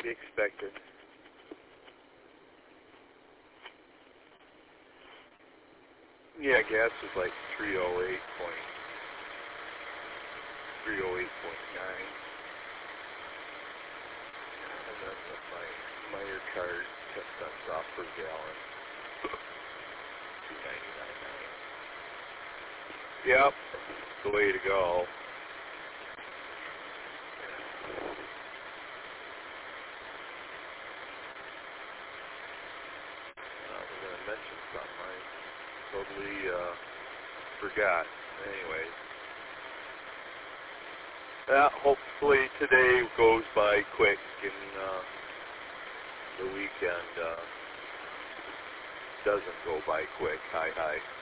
be expected. Yeah, gas was like 308.9. And then my Meyer card, 10 cents off per gallon. 299.9. Yep, the way to go. I was going to mention something. I totally forgot. Anyway. Hopefully today goes by quick and the weekend doesn't go by quick. Hi.